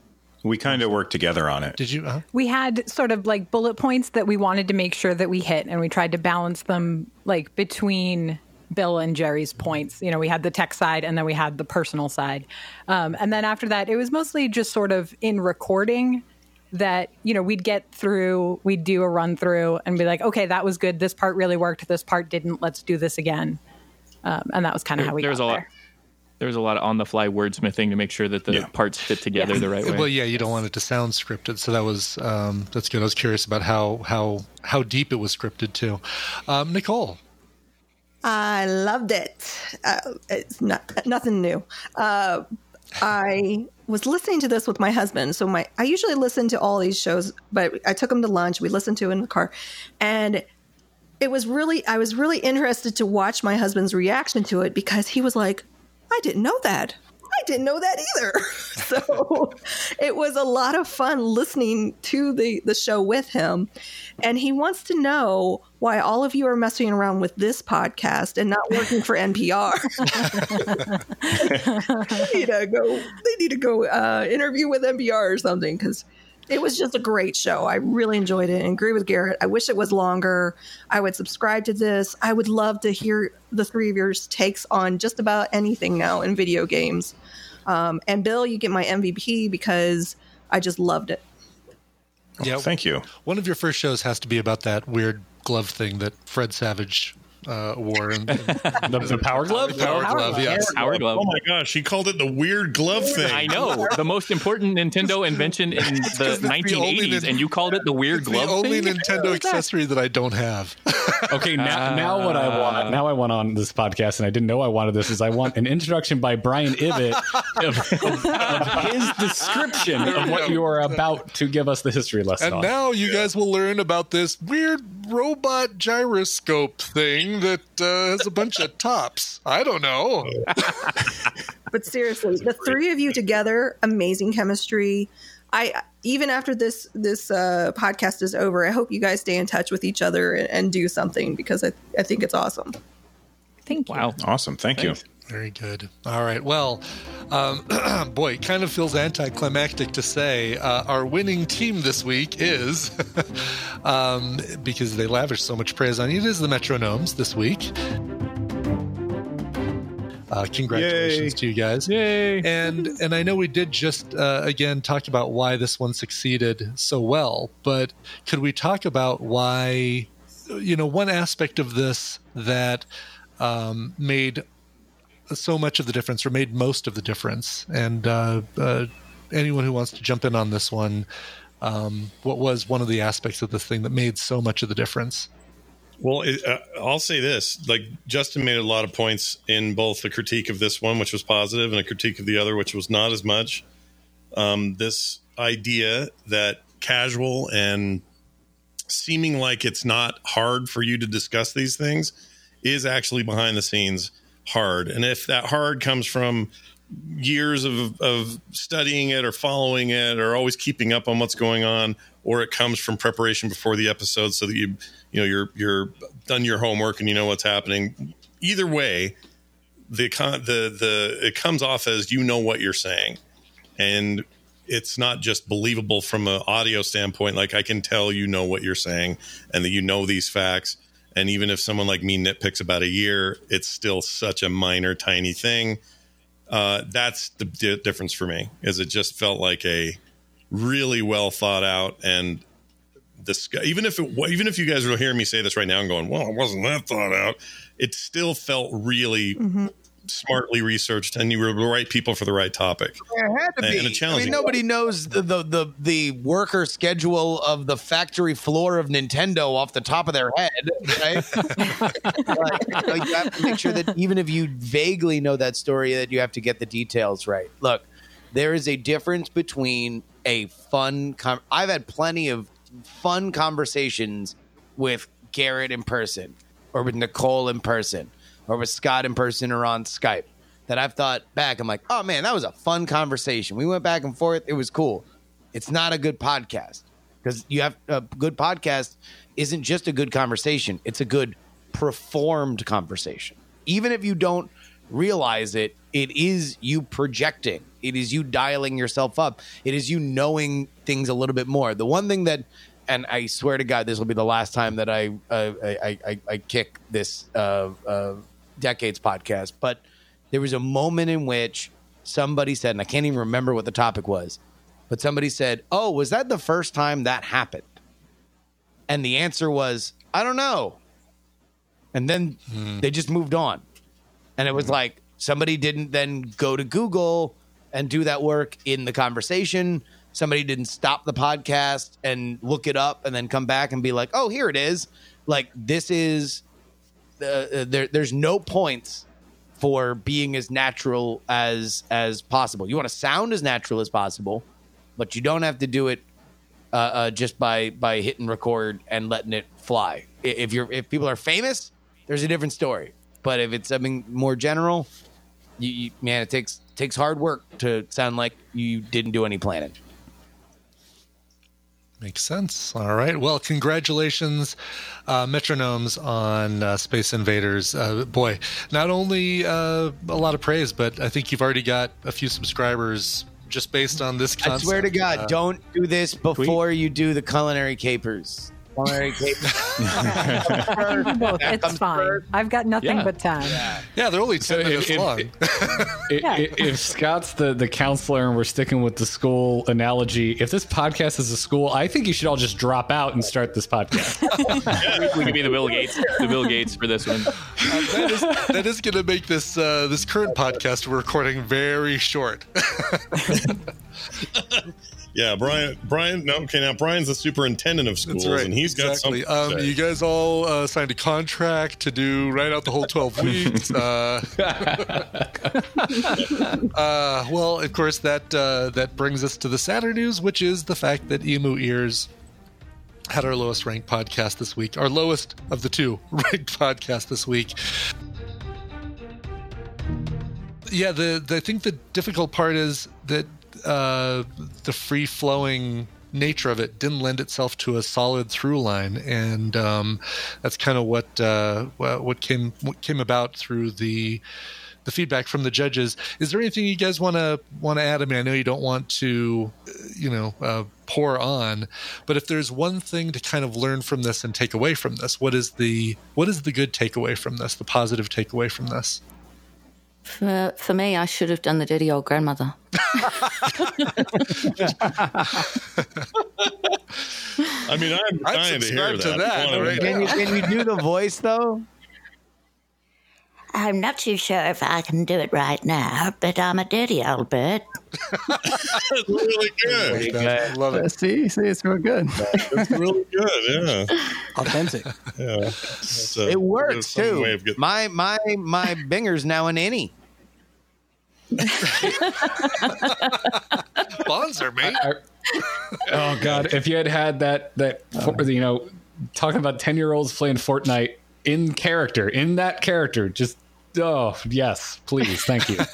We kind of worked together on it. Did you? Uh, We had sort of like bullet points that we wanted to make sure that we hit, and we tried to balance them like between Bill and Jerry's points. You know, we had the tech side and then we had the personal side. Um, and then after that, it was mostly just sort of in recording that, you know, we'd get through, we'd do a run through and be like, okay, that was good. This part really worked. This part didn't. Let's do this again. Um, and that was kind of There- how we there got was a there. lot. There was a lot of on-the-fly wordsmithing to make sure that the Yeah. parts fit together Yeah. the right way. well, yeah, you don't want it to sound scripted, so that was um, that's good. I was curious about how how how deep it was scripted too. Um, Nicole, I loved it. Uh, it's not, nothing new. Uh, I was listening to this with my husband. So my I usually listen to all these shows, but I took him to lunch. We listened to it in the car, and it was really I was really interested to watch my husband's reaction to it because he was like, "I didn't know that. I didn't know that either." So it was a lot of fun listening to the, the show with him. And he wants to know why all of you are messing around with this podcast and not working for N P R. they need to go, they need to go uh, interview with N P R or something, because it was just a great show. I really enjoyed it and agree with Garrett. I wish it was longer. I would subscribe to this. I would love to hear the three of yours takes on just about anything now in video games. Um, and Bill, you get my M V P because I just loved it. yeah, Thank you. one of your first shows has to be about that weird glove thing that Fred Savage uh, wore. In, in, The, the power glove? Power glove, yes. Power glove. Oh my gosh, he called it the weird glove thing. I know, the most important Nintendo invention in the the nineteen eighties, only- and you called it the weird the glove only thing? Nintendo accessory that I don't have. Okay, now, now what I want, now I want on this podcast, and I didn't know I wanted this, is I want an introduction by Brian Ibbett of, of, of his description of what you are about to give us the history lesson And on. now you guys will learn about this weird robot gyroscope thing that uh, has a bunch of tops. I don't know. But seriously, the three of you together, amazing chemistry. I even after this this uh, podcast is over, I hope you guys stay in touch with each other and, and do something, because I, I think it's awesome. Thank you. Wow. Awesome. Thank you. Very good. All right. Well, um, boy, it kind of feels anticlimactic to say uh, our winning team this week is, um, because they lavish so much praise on you, it is the Metronomes this week. Uh, congratulations Yay. to you guys. Yay. And and I know we did just, uh, again, talk about why this one succeeded so well, but could we talk about why, you know, one aspect of this that um, made so much of the difference, or made most of the difference? And uh, uh, anyone who wants to jump in on this one, um, what was one of the aspects of this thing that made so much of the difference? Well, it, uh, I'll say this: like Justin made a lot of points in both the critique of this one, which was positive, and a critique of the other, which was not as much. Um, this idea that casual and seeming like it's not hard for you to discuss these things is actually behind the scenes hard. And if that hard comes from years of, of studying it or following it or always keeping up on what's going on, or it comes from preparation before the episode so that you you know you're you're done your homework and you know what's happening, either way, the con- the the it comes off as you know what you're saying, and it's not just believable from an audio standpoint. Like, I can tell you know what you're saying and that you know these facts. And even if someone like me nitpicks about a year, it's still such a minor, tiny thing. Uh, that's the di- difference for me, is it just felt like a really well thought out, and this, even if it, even if you guys are hearing me say this right now and going, well, it wasn't that thought out, it still felt really Mm-hmm. smartly researched, and you were the right people for the right topic. There had to And- be. and a I challenging mean, nobody knows the, the the the worker schedule of the factory floor of Nintendo off the top of their head, right? like, like, you have to make sure that even if you vaguely know that story, that you have to get the details right. Look, there is a difference between a fun. Com- I've had plenty of fun conversations with Garrett in person, or with Nicole in person, or with Scott in person, or on Skype, that I've thought back, I'm like, oh man, that was a fun conversation. We went back and forth. It was cool. It's not a good podcast, because you have a good podcast isn't just a good conversation. It's a good performed conversation. Even if you don't realize it, it is you projecting. It is you dialing yourself up. It is you knowing things a little bit more. The one thing that, and I swear to God, this will be the last time that I uh, I, I, I kick this uh, uh, Decades podcast, but there was a moment in which somebody said, and I can't even remember what the topic was, but somebody said, oh, was that the first time that happened? And the answer was, I don't know. And then mm. they just moved on. And it was like somebody didn't then go to Google and do that work in the conversation. Somebody didn't stop the podcast and look it up and then come back and be like, oh, here it is. Like, this is, uh, uh, there, there's no points for being as natural as as possible. You want to sound as natural as possible, but you don't have to do it uh, uh, just by by hitting record and letting it fly. If you're if people are famous, there's a different story. But if it's something more general, you, you, man, it takes takes hard work to sound like you didn't do any planning. Makes sense. All right. Well, congratulations, uh, Metronomes, on uh, Space Invaders. Uh, boy, not only uh, a lot of praise, but I think you've already got a few subscribers just based on this concept. I swear to God, uh, don't do this before tweet. you do the culinary capers. Culinary capers. It's fine. First. I've got nothing yeah. but time. Yeah, yeah they're only ten so minutes if, long. If, yeah. if Scott's the, the counselor and we're sticking with the school analogy, if this podcast is a school, I think you should all just drop out and start this podcast. yeah, we, we could be the Bill Gates, the Bill Gates for this one. Uh, that is, that is going to make this uh, this current podcast we're recording very short. Yeah, Brian. Brian. No, okay. Now Brian's the superintendent of schools, right, and he's exactly. got something. Um, you guys all uh, signed a contract to do right out the whole twelve weeks. Uh, uh, well, of course, that uh, that brings us to the sadder news, which is the fact that Emu Ears had our lowest ranked podcast this week, our lowest of the two ranked podcasts this week. Yeah, the, the I think the difficult part is that. Uh, the free-flowing nature of it didn't lend itself to a solid through line, and um, that's kind of what uh, what came what came about through the the feedback from the judges. Is there anything you guys want to want to add? I mean, I know you don't want to, you know, uh, pour on, but if there's one thing to kind of learn from this and take away from this, what is the what is the good takeaway from this? The positive takeaway from this? For, for me, I should have done the dirty old grandmother. I mean, I'm dying to hear to that. that right can, you, can you do the voice, though? I'm not too sure if I can do it right now, but I'm a dirty old bird. That's really good. Really good. Love it. See, see, it's real good. It's really good, yeah. Authentic. Yeah. A, it works, too. Getting... My my my binger's now an innie. Bonzer, mate. I, I, oh, God. If you had had that, that oh. you know, talking about ten-year-olds playing Fortnite in character, in that character, just, oh, yes, please. Thank you.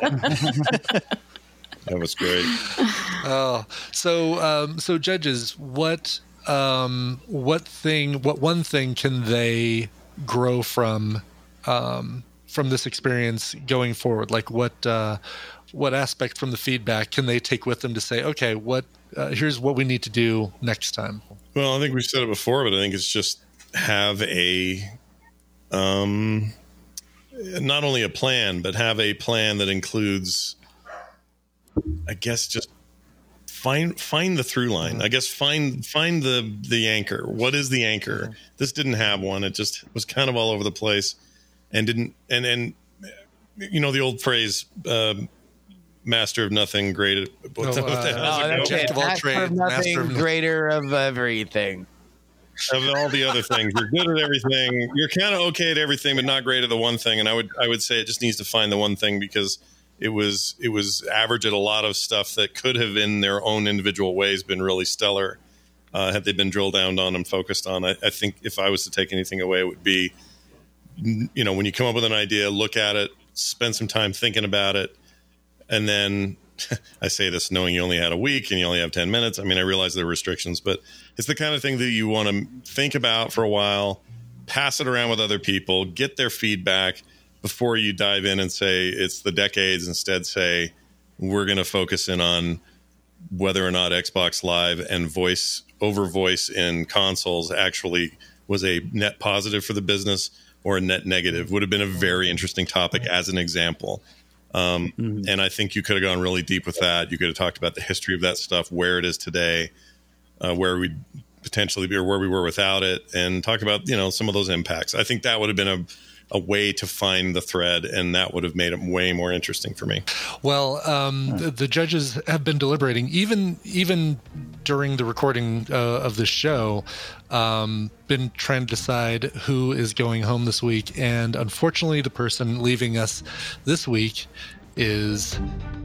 That was great. Oh, so um, so judges, what um, what thing, what one thing can they grow from um, from this experience going forward? Like what uh, what aspect from the feedback can they take with them to say, okay, what uh, here's what we need to do next time? Well, I think we've said it before, but I think it's just have a um, not only a plan, but have a plan that includes. I guess just find find the through line. I guess find find the the anchor. What is the anchor? This didn't have one. It just was kind of all over the place, and didn't and and you know the old phrase, uh, "Master of nothing, great." What, oh, what the hell uh, is it? Of all Master trades, of nothing, master of greater of everything. Of all the other things, you're good at everything. You're kind of okay at everything, but not great at the one thing. And I would I would say it just needs to find the one thing because. It was it was average at a lot of stuff that could have, in their own individual ways, been really stellar uh, had they been drilled down on and focused on. I, I think if I was to take anything away, it would be, you know, when you come up with an idea, look at it, spend some time thinking about it, and then I say this knowing you only had a week and you only have ten minutes. I mean, I realize there are restrictions, but it's the kind of thing that you want to think about for a while, pass it around with other people, get their feedback. before you dive in and say it's the decades, instead say we're going to focus in on whether or not Xbox Live and voice over voice in consoles actually was a net positive for the business or a net negative. Would have been a very interesting topic as an example. Um, mm-hmm. And I think you could have gone really deep with that. You could have talked about the history of that stuff, where it is today, uh, where we'd potentially be or where we were without it, and talk about, you know, some of those impacts. I think that would have been a a way to find the thread, and that would have made it way more interesting for me. Well, um, the, the judges have been deliberating, even even during the recording uh, of this show, um, been trying to decide who is going home this week. And unfortunately, the person leaving us this week is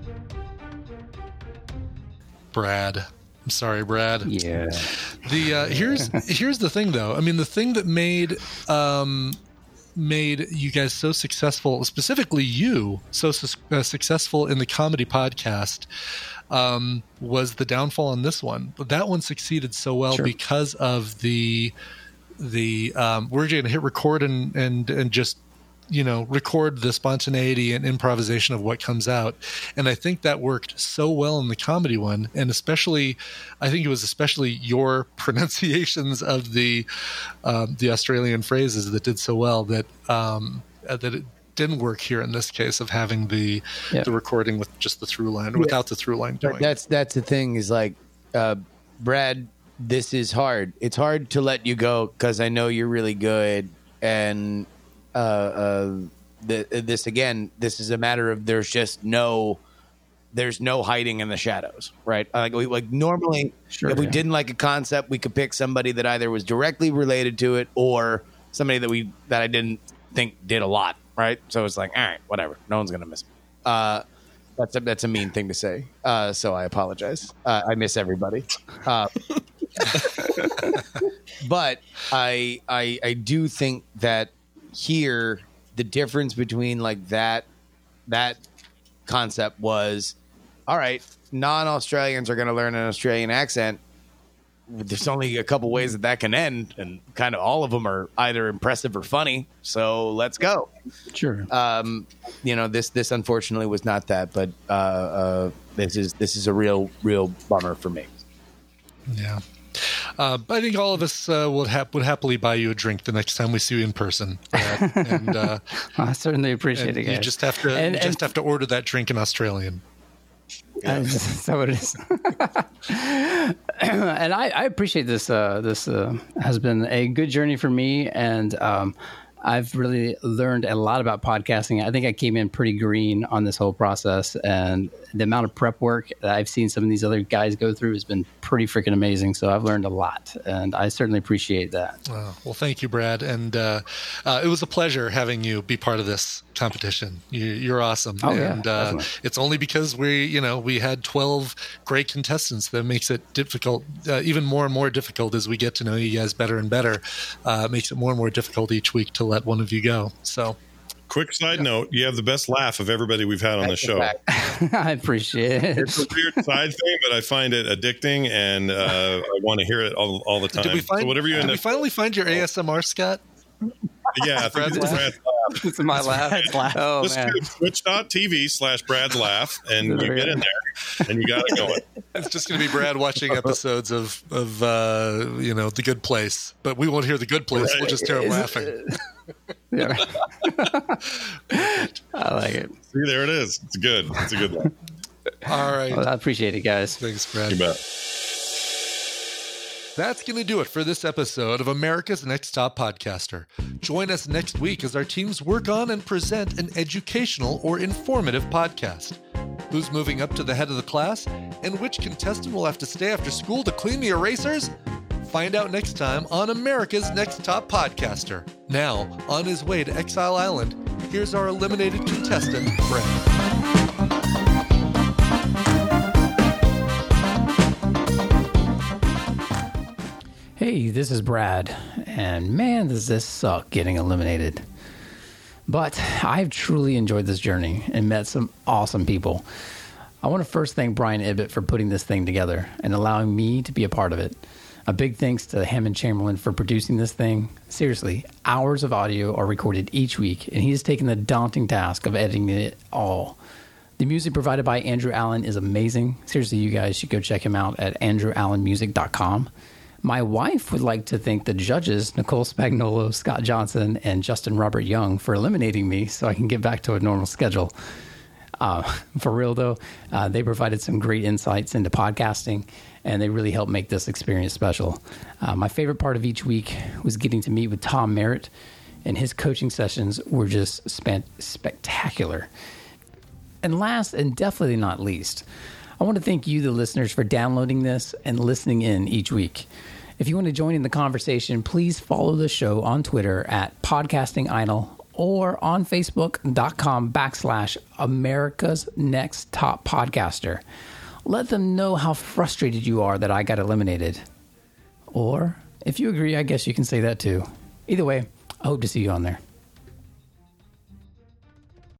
Brad. I'm sorry, Brad. Yeah. The uh, here's here's the thing, though. I mean, the thing that made um, made you guys so successful, specifically you, so su- uh, successful in the comedy podcast, um, was the downfall on this one. But that one succeeded so well sure. because of the the um, we're going to hit record and and and just, you know, record the spontaneity and improvisation of what comes out. And I think that worked so well in the comedy one. And especially, I think it was especially your pronunciations of the, um, the Australian phrases that did so well that, um, that it didn't work here in this case of having the, yeah. the recording with just the through line, or yeah. without the through line going. That's, that's the thing is like, uh, Brad, this is hard. It's hard to let you go because I know you're really good. And, Uh, uh, the, this again, this is a matter of there's just no, there's no hiding in the shadows, right? Like we like normally, sure, if we yeah. didn't like a concept, we could pick somebody that either was directly related to it or somebody that we that I didn't think did a lot, right? So it's like, all right, whatever, no one's gonna miss me. Uh, that's a, that's a mean thing to say. Uh, so I apologize. Uh, I miss everybody. Uh, but I I I do think that. Here, the difference between like that that concept was, all right, non-Australians are going to learn an Australian accent. There's only a couple ways that that can end, and kind of all of them are either impressive or funny. So let's go. Sure. Um, you know, this this unfortunately was not that, but uh, uh, this is this is a real real bummer for me. Yeah. Uh, I think all of us uh, would, ha- would happily buy you a drink the next time we see you in person. Brad. And uh, I certainly appreciate it, guys. You just have to and, you just and, have to order that drink in Australian. Yeah. That's what it is. And I, I appreciate this. Uh, this uh, has been a good journey for me, and um, I've really learned a lot about podcasting. I think I came in pretty green on this whole process, and the amount of prep work that I've seen some of these other guys go through has been pretty freaking amazing. So I've learned a lot, and I certainly appreciate that. Oh, well, thank you, Brad. And uh, uh, it was a pleasure having you be part of this competition. You, you're awesome. Oh, yeah, and uh, it's only because we, you know, we had twelve great contestants that makes it difficult, uh, even more and more difficult as we get to know you guys better and better. Uh, it makes it more and more difficult each week to let one of you go. So, quick side note, you have the best laugh of everybody we've had on the show. I appreciate it. It's a weird side thing, but I find it addicting, and uh, I want to hear it all, all the time. Did we, find, so whatever you did end we up, finally find your A S M R, Scott? Yeah, I think Brad's it's laugh. Brad's laugh. It's my laugh. Brad's laugh. Oh, Just man. do twitch.tv slash Brad's laugh, and you get in there, and you got it going. It's just going to be Brad watching episodes of, of uh, you know, The Good Place. But we won't hear The Good Place. Right. We'll just hear him laughing. Yeah. I like it. See, there it is. It's good. It's a good one. All right. Well, I appreciate it, guys. Thanks, Brad. You bet. That's going to do it for this episode of America's Next Top Podcaster. Join us next week as our teams work on and present an educational or informative podcast. Who's moving up to the head of the class, and which contestant will have to stay after school to clean the erasers? Find out next time on America's Next Top Podcaster. Now, on his way to Exile Island, here's our eliminated contestant, Brad. Hey, this is Brad, and man, does this suck getting eliminated. But I've truly enjoyed this journey and met some awesome people. I want to first thank Brian Ibbett for putting this thing together and allowing me to be a part of it. A big thanks to Hammond Chamberlain for producing this thing. Seriously, hours of audio are recorded each week, and he has taken the daunting task of editing it all. The music provided by Andrew Allen is amazing. Seriously, you guys should go check him out at andrew allen music dot com. My wife would like to thank the judges, Nicole Spagnolo, Scott Johnson, and Justin Robert Young, for eliminating me so I can get back to a normal schedule. Uh, for real, though, uh, they provided some great insights into podcasting, and they really helped make this experience special. Uh, my favorite part of each week was getting to meet with Tom Merritt, and his coaching sessions were just spe- spectacular. And last and definitely not least, I want to thank you, the listeners, for downloading this and listening in each week. If you want to join in the conversation, please follow the show on Twitter at Podcasting Idol or on Facebook.com backslash America's Next Top Podcaster. Let them know how frustrated you are that I got eliminated. Or if you agree, I guess you can say that too. Either way, I hope to see you on there.